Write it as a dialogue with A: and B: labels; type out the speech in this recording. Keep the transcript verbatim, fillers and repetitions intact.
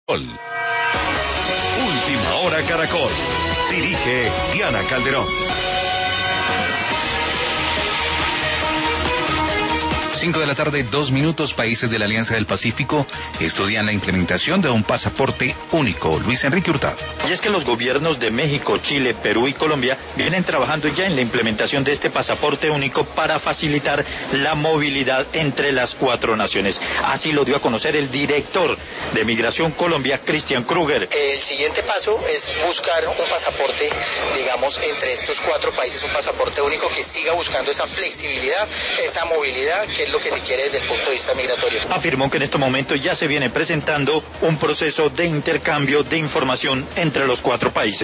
A: Última Hora Caracol. Dirige Diana Calderón.
B: Cinco de la tarde, dos minutos. Países de la Alianza del Pacífico estudian la implementación de un pasaporte único. Luis Enrique Hurtado.
C: Y es que los gobiernos de México, Chile, Perú y Colombia vienen trabajando ya en la implementación de este pasaporte único para facilitar la movilidad entre las cuatro naciones. Así lo dio a conocer el director de Migración Colombia, Cristian Kruger.
D: El siguiente paso es buscar un pasaporte, digamos, entre estos cuatro países, un pasaporte único que siga buscando esa flexibilidad, esa movilidad, que es lo que se quiere desde el punto de vista migratorio.
C: Afirmó que en este momento ya se viene presentando un proceso de intercambio de información entre los cuatro países.